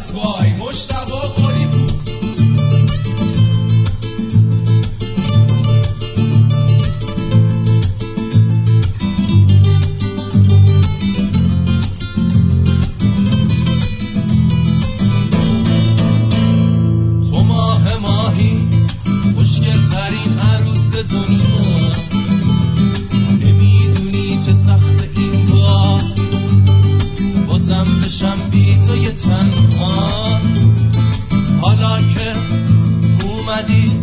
بای مشتبه قلی بود. تو ماه ماهی خوشگل ترین عروس دنیا، نمیدونی چه سخت این بار بازم بشم بی تو یه تنها. حالا که اومدی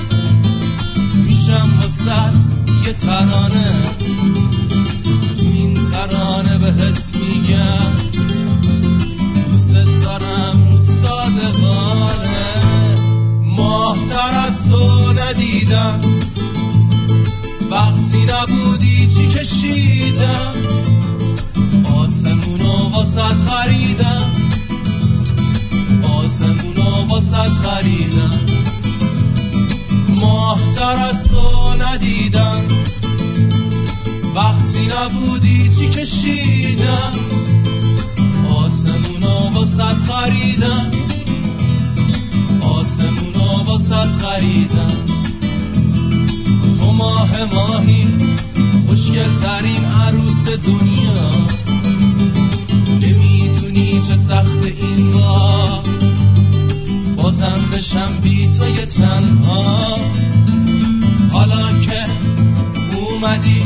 میشم واسط یه ترانه، تو این ترانه بهت میگم دوست دارم صادقانه. ماه‌تر از تو ندیدم، وقتی نبودی چی کشیدم، آسمونو واسط خریدم، آسمونو واسط خریدم. ماه‌تر از تو ندیدم، وقتی نبودی چی کشیدم، آسمونو واسط خریدم، آسمونو واسط خریدم. تو ماه ماهی خوشگل ترین عروس دنیا، نمیدونی چه سخت این بار بازم بشم بی تو یه تنها. حالا که اومدی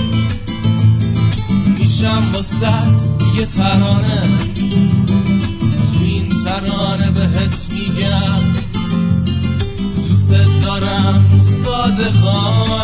میشم واسط یه ترانه، تو این ترانه بهت میگم دوست دارم صادقانه.